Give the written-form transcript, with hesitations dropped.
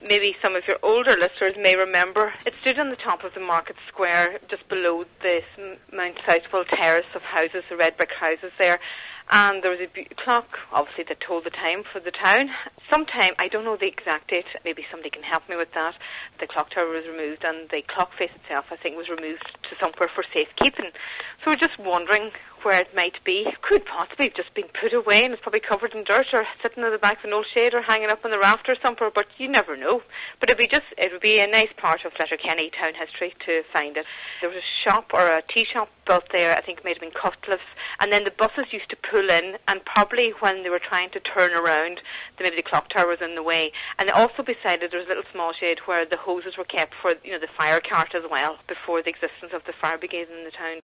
maybe some of your older listeners may remember, it stood on the top of the market square just below this Mount Southwell terrace of houses, the red brick houses there. And there was a clock, obviously, that told the time for the town. Sometime, I don't know the exact date, maybe somebody can help me with that, the clock tower was removed and the clock face itself, I think, was removed to somewhere for safekeeping. So we're just wondering where it might be. It could possibly have just been put away and it's probably covered in dirt or sitting in the back of an old shade or hanging up on the rafter somewhere, but you never know. But it would be a nice part of Letterkenny town history to find it. There was a shop or a tea shop built there, I think it might have been Cutcliffe's, and then the buses used to pull in, and probably when they were trying to turn around, maybe the clock tower was in the way. And also beside it there was a little small shed where the hoses were kept for, the fire cart as well, before the existence of the fire brigade in the town.